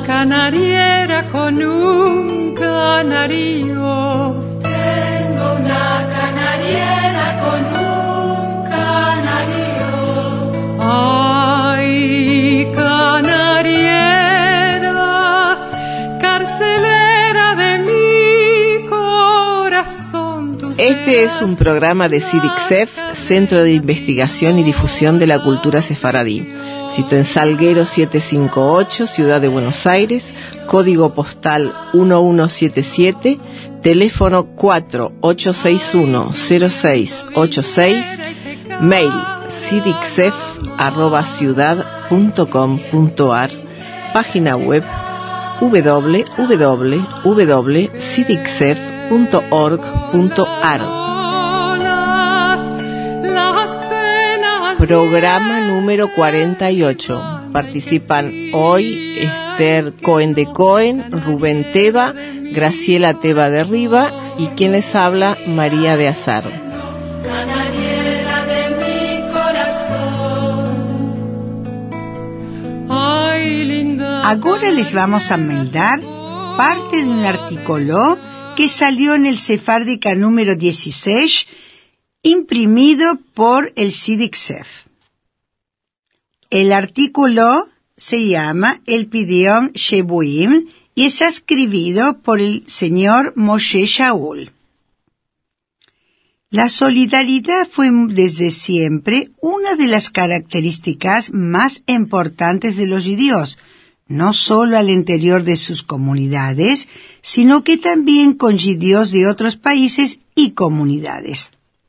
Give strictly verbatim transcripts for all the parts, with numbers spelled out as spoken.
una canariera con un canario. Tengo una canariera con un canario. Ay, canariera, carcelera de mi corazón. Este es un programa de SIDICSEF, Centro de Investigación y Difusión de la Cultura Sefaradí. Sito en Salguero setecientos cincuenta y ocho, Ciudad de Buenos Aires, código postal uno uno siete siete, teléfono cuatro ocho seis uno cero seis ocho seis, mail sidicsef arroba ciudad punto com punto ar, página web doble u doble u doble u doble punto sidicsef punto org punto ar. Programa número cuarenta y ocho. Participan hoy Esther Cohen de Cohen, Rubén Teba, Graciela Teba de Riva y quien les habla, María de Azar. Agora les vamos a meldar parte de un artículo que salió en el Sefardika número dieciséis, imprimido por el SIDICSEF. El artículo se llama El Pidyon Shebuim y es escrito por el señor Moshe Shaul. La solidaridad fue desde siempre una de las características más importantes de los judíos, no solo al interior de sus comunidades, sino que también con judíos de otros países y comunidades.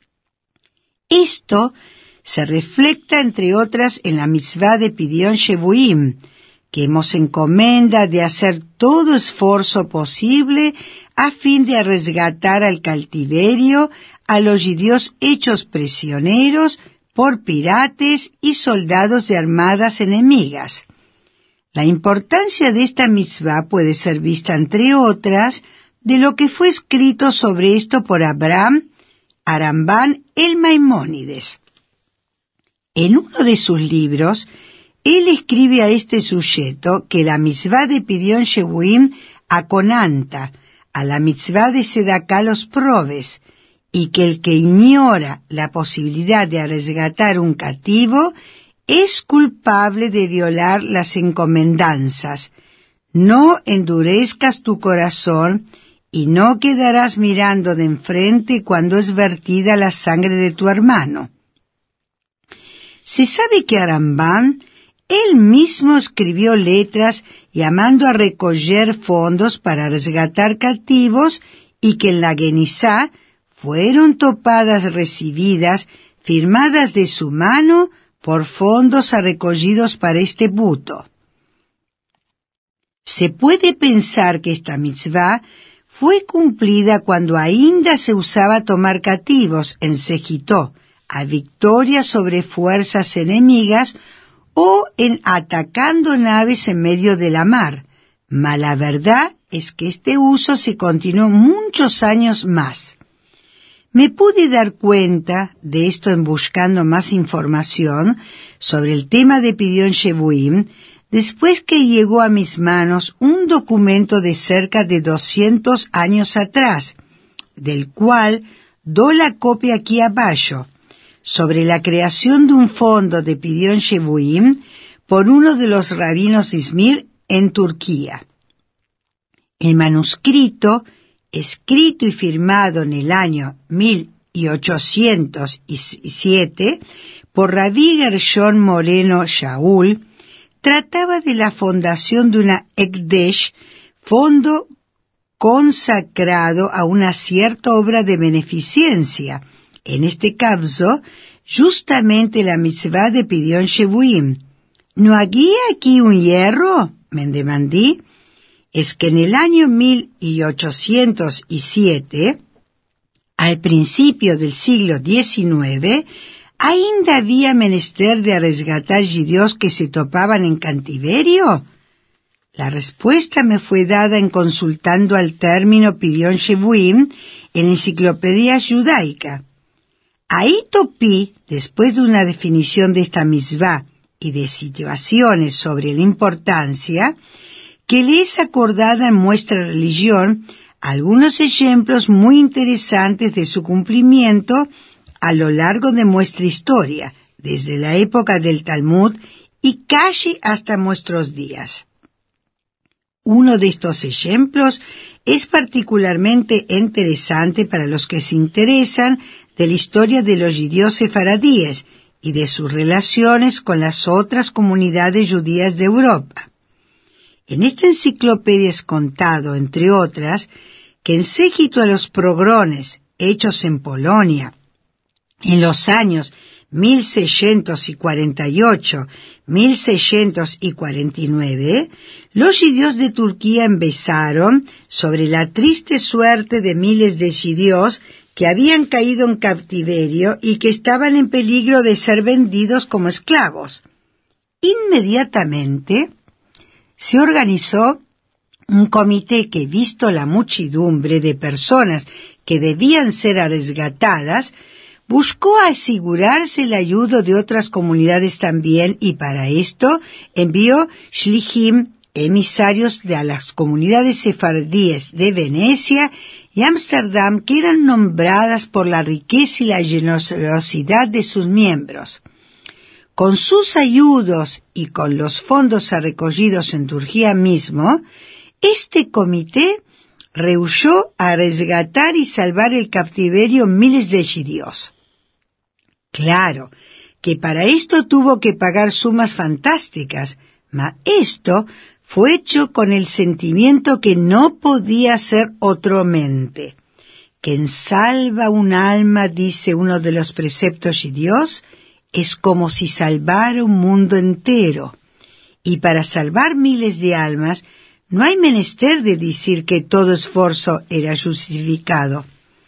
Esto se refleja, entre otras, en la mitzvah de Pidyon Shebuim, que nos encomienda de hacer todo esfuerzo posible a fin de resgatar al cautiverio a los judíos hechos prisioneros por piratas y soldados de armadas enemigas. La importancia de esta mitzvah puede ser vista, entre otras, de lo que fue escrito sobre esto por Abraham Arambán el Maimónides. En uno de sus libros, él escribe a este sujeto que la mitzvah de Pidyon Shebuim aconanta a la mitzvah de Sedaká los probes, y que el que ignora la posibilidad de resgatar un cautivo es culpable de violar las encomendanzas. No endurezcas tu corazón y no quedarás mirando de enfrente cuando es vertida la sangre de tu hermano. Se sabe que Arambán, él mismo escribió letras llamando a recoger fondos para resgatar cautivos y que en la Genizá fueron topadas recibidas, firmadas de su mano, por fondos recogidos para este buto. Se puede pensar que esta mitzvah fue cumplida cuando ainda se usaba tomar cautivos en Sejitó, a victoria sobre fuerzas enemigas o en atacando naves en medio de la mar. Mas la verdad es que este uso se continuó muchos años más. Me pude dar cuenta de esto en buscando más información sobre el tema de Pidyon Shebuim después que llegó a mis manos un documento de cerca de doscientos años atrás, del cual doy la copia aquí abajo, sobre la creación de un fondo de Pidyon Shebuim por uno de los rabinos Izmir en Turquía. El manuscrito, escrito y firmado en el año mil ochocientos siete por Rabí Gershon Moreno Shaul, trataba de la fundación de una Ekdesh, fondo consagrado a una cierta obra de beneficencia, en este caso, justamente la mitzvah de Pidyon Shebuim. ¿No había aquí un hierro?, me demandé. Es que en el año mil ochocientos siete, al principio del siglo diecinueve, ainda había menester de resgatar judíos que se topaban en cautiverio. La respuesta me fue dada en consultando al término Pidyon Shebuim en la Enciclopedia Judaica. Ahí topí, después de una definición de esta mitzvah y de situaciones sobre la importancia, que le es acordada en nuestra religión algunos ejemplos muy interesantes de su cumplimiento a lo largo de nuestra historia, desde la época del Talmud y casi hasta nuestros días. Uno de estos ejemplos es particularmente interesante para los que se interesan de la historia de los judíos sefaradíes y de sus relaciones con las otras comunidades judías de Europa. En esta enciclopedia es contado, entre otras, que en séquito a los pogrones hechos en Polonia en los años mil seiscientos cuarenta y ocho a mil seiscientos cuarenta y nueve, los judíos de Turquía empezaron sobre la triste suerte de miles de judíos que habían caído en cautiverio y que estaban en peligro de ser vendidos como esclavos. Inmediatamente se organizó un comité que, visto la muchedumbre de personas que debían ser rescatadas, buscó asegurarse la ayuda de otras comunidades también, y para esto envió shlichim, emisarios de las comunidades sefardíes de Venecia y Ámsterdam, que eran nombradas por la riqueza y la generosidad de sus miembros. Con sus ayudos y con los fondos recogidos en Turquía mismo, este comité rehusó a rescatar y salvar el cautiverio miles de judíos. Claro que para esto tuvo que pagar sumas fantásticas, mas esto fue hecho con el sentimiento que no podía ser otramente. Quien salva un alma, dice uno de los preceptos de Dios, es como si salvara un mundo entero. Y para salvar miles de almas, no hay menester de decir que todo esfuerzo era justificado.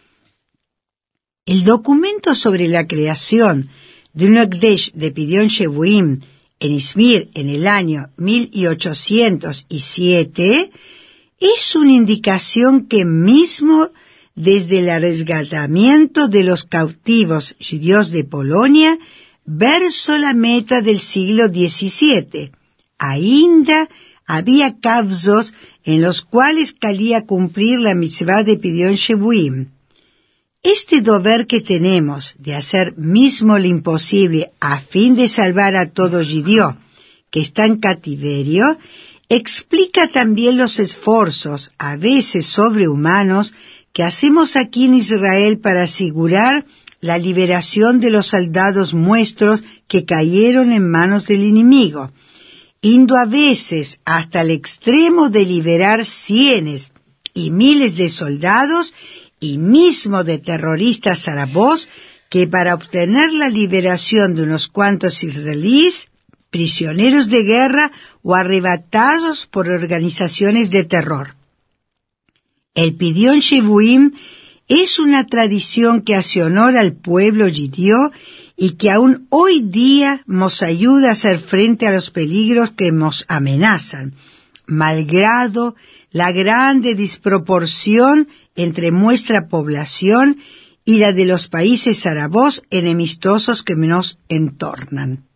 El documento sobre la creación de un Ekdesh de Pidyon Shevuim en Izmir en el año mil ochocientos siete es una indicación que mismo desde el rescatamiento de los cautivos judíos de Polonia verso la meta del siglo diecisiete. Ainda había casos en los cuales calía cumplir la mitzvah de Pidyon Shevuim. Este deber que tenemos de hacer mismo lo imposible a fin de salvar a todo judío que está en cautiverio, explica también los esfuerzos, a veces sobrehumanos, que hacemos aquí en Israel para asegurar la liberación de los soldados nuestros que cayeron en manos del enemigo, indo a veces hasta el extremo de liberar cienes y miles de soldados y mismo de terroristas árabes que para obtener la liberación de unos cuantos israelíes, prisioneros de guerra o arrebatados por organizaciones de terror. El Pidyon Shevuim es una tradición que hace honor al pueblo judío y que aún hoy día nos ayuda a hacer frente a los peligros que nos amenazan, malgrado la grande desproporción entre nuestra población y la de los países árabes enemistosos que nos entornan.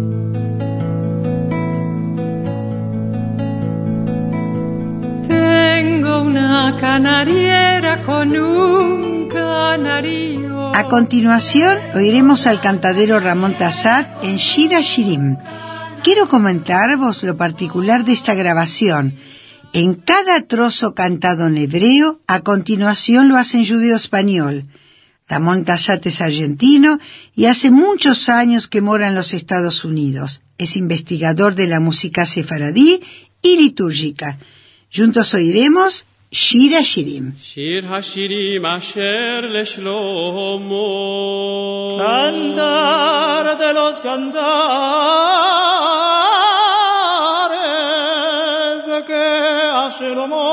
Tengo una canariera con un canario. A continuación oiremos al cantadero Ramón Tassat en Shir HaShirim. Quiero comentaros lo particular de esta grabación. En cada trozo cantado en hebreo, a continuación lo hace en judeo-español. Ramón Tassat es argentino y hace muchos años que mora en los Estados Unidos. Es investigador de la música sefaradí y litúrgica. Juntos oiremos Shir HaShirim. Shir HaShirim asher leShlomo, cantar de los cantares que a Shlomo,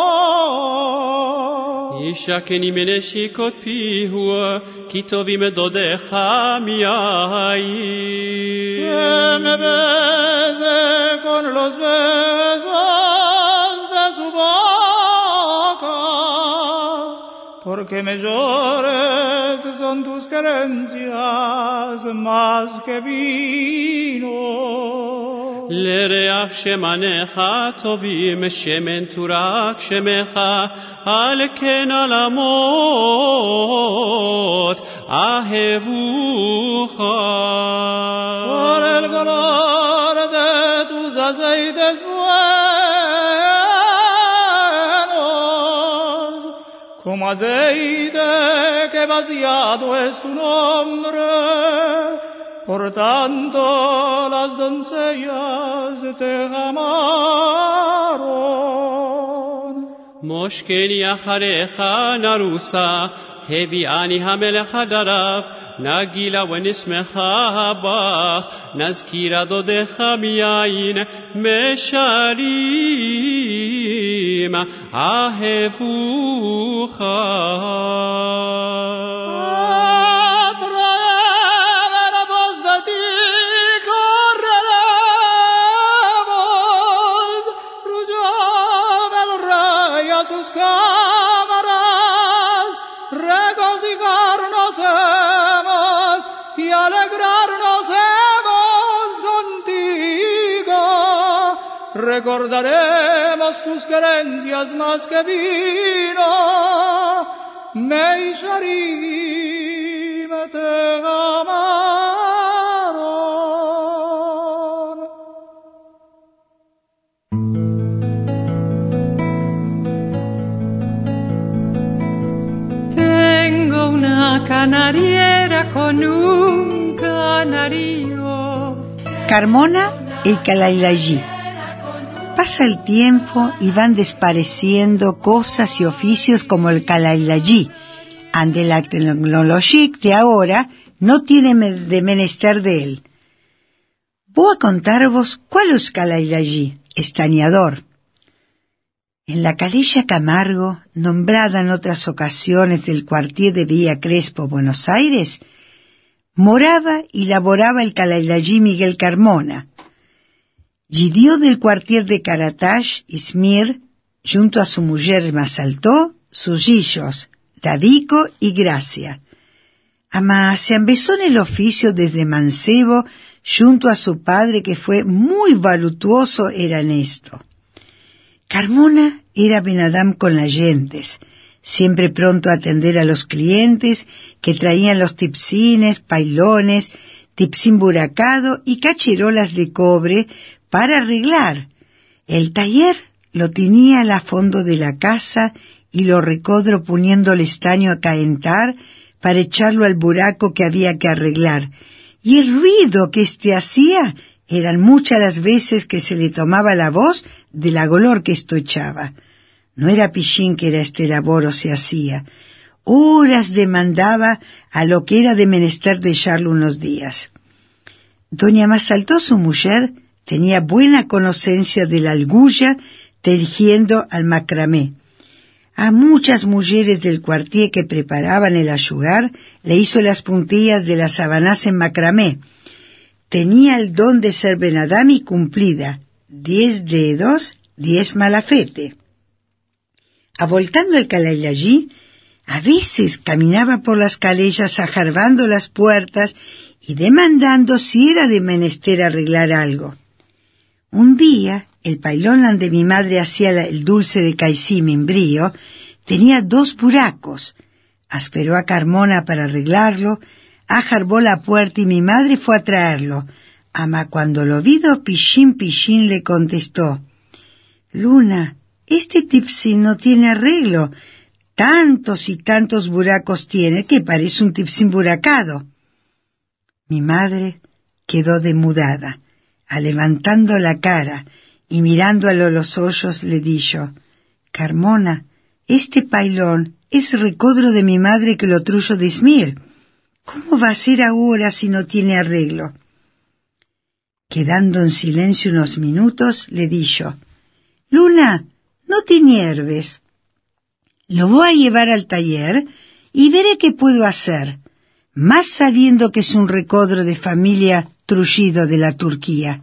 Yishakeni meneshikot pihu, ki tovim dodecha miyayin, que me bese con los besos de su boca, porque mejores son tus querencias más que vino. לריח שמניך טובים שמן תורק שמך על כן עולמות אהבוך por el color de tus aceites buenos como aceite que vaciado es tu nombre. Por tanto las doncellas te amaron. Moshkeni acharecha narusa, heviani hamelech hadarav, nagila venismecha bach, nazkira dodecha miyain, mesharim ahevucha. Sus cámaras, regocijarnos hemos y alegrarnos hemos contigo. Recordaremos tus querencias más que vino, Meisharim te amaron. Canariera con un canario. Carmona y Calaylayí. Pasa el tiempo y van desapareciendo cosas y oficios como el Calaylayí. Ante la tecnología de ahora no tiene de menester de él. Voy a contaros cuál es Calaylayí, estañador. En la calella Camargo, nombrada en otras ocasiones del cuartier de Villa Crespo, Buenos Aires, moraba y laboraba el Calaylayí Miguel Carmona. Gidió del cuartier de Caratash, Izmir, junto a su mujer Masaltó, sus hijos, Davico y Gracia. Ama se empezó en el oficio desde mancebo, junto a su padre que fue muy valutuoso era en esto. Carmona era Benadam con las gentes, siempre pronto a atender a los clientes que traían los tipsines, pailones, tipsín buracado y cachirolas de cobre para arreglar. El taller lo tenía a la fondo de la casa y lo recodro poniendo el estaño a calentar para echarlo al buraco que había que arreglar. Y el ruido que éste hacía eran muchas las veces que se le tomaba la voz de la golor que esto echaba. No era pichín que era este laboro se hacía. Horas demandaba a lo que era de menester de echarlo unos días. Doña Masaltó, su mujer, tenía buena conocencia de la algulla tejiendo al macramé. A muchas mujeres del cuartier que preparaban el ayugar le hizo las puntillas de las sábanas en macramé. Tenía el don de ser Benadam y cumplida, diez dedos, diez malafete. Avoltando el Calaylayí, a veces caminaba por las calellas ajarbando las puertas y demandando si era de menester arreglar algo. Un día, el pailón donde mi madre hacía el dulce de caicí membrío tenía dos buracos. Esperó a Carmona para arreglarlo, ajarbó la puerta y mi madre fue a traerlo. Ama cuando lo vido pichín pichín le contestó: Luna, este tipsín no tiene arreglo. Tantos y tantos buracos tiene que parece un tipsín buracado. Mi madre quedó demudada, levantando la cara y mirándolo a los ojos le dijo: Carmona, este pailón es recodro de mi madre que lo truyo de Izmir. ¿Cómo va a ser ahora si no tiene arreglo? Quedando en silencio unos minutos, le dijo: Luna, no te hierves. Lo voy a llevar al taller y veré qué puedo hacer, más sabiendo que es un recodro de familia trullido de la Turquía.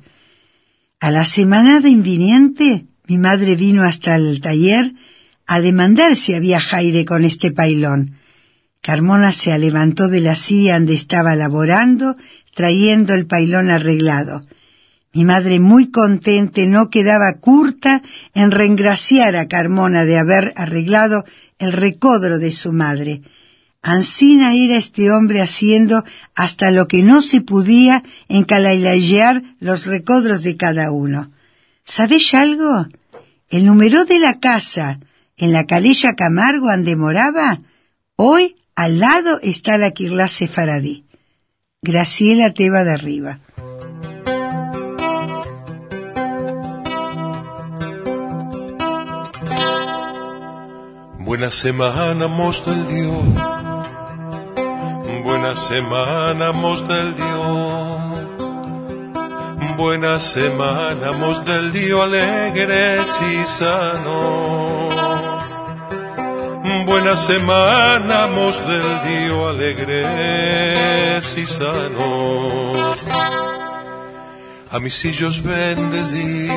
A la semanada inviniente, mi madre vino hasta el taller a demandar si había jaire con este pailón. Carmona se levantó de la silla donde estaba laborando, trayendo el pailón arreglado. Mi madre, muy contenta, no quedaba curta en reengraciar a Carmona de haber arreglado el recodro de su madre. Ansina era este hombre haciendo hasta lo que no se podía encalailallear los recodros de cada uno. ¿Sabéis algo? El número de la casa en la calella Camargo ande moraba, hoy al lado está la Quirlá Sefaradí. Graciela Teba de Arriba. Buena semana, mos del Dios. Buena semana, mos del Dios. Buena semana, mos del Dios, alegres y sanos. Buena semana, mos del Dios, alegres y sanos. A mis hijos bendecir,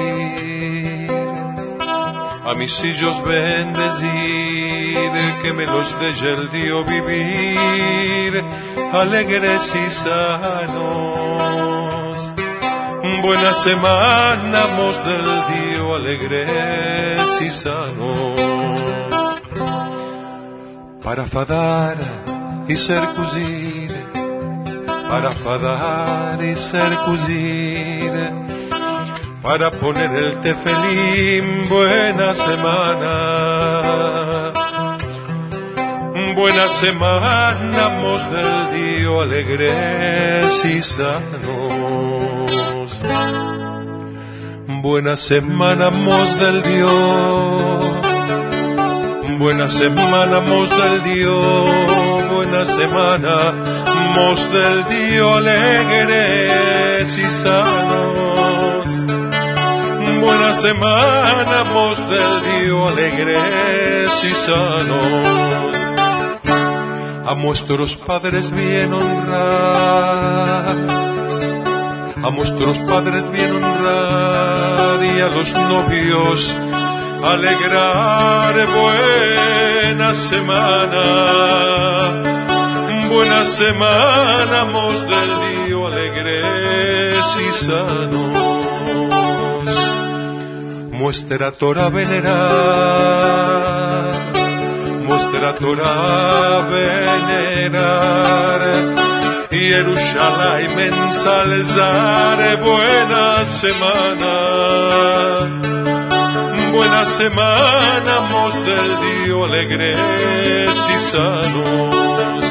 a mis hijos bendecir, que me los deje el Dios vivir, alegres y sanos. Buena semana, mos del Dios, alegres y sanos. Para fadar y ser cosir, para fadar y ser cosir, para poner el tefelín, buena semana. Buena semana, mos del Dios, alegres y sanos. Buena semana, mos del Dios. Buena semana, mos del Dios. Buena semana, mos del Dios, alegres y sanos. Buena semana, mos del Dios, alegres y sanos. A nuestros padres bien honrar, a nuestros padres bien honrar, y a los novios alegrar. Buena semana, buena semana, mos del Dios, alegres y sanos. Muestra Torah venerar, muestra Torah venerar, Yerushalayim ensalzar. Buena semana, buena semana, mos del Dios, alegres y sanos.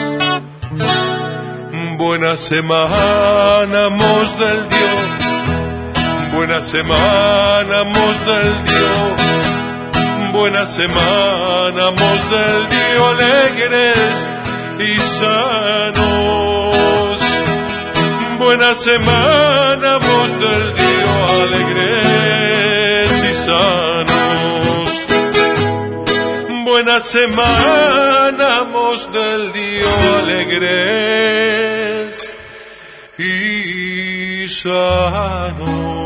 Buena semana, mos del Dios. Buena semana, mos del Dios. Buena semana, mos del Dios, alegres y sanos. Buena semana, mos del Dios, alegres y sanos. Buena semana, mos del Dios, alegres y sanos.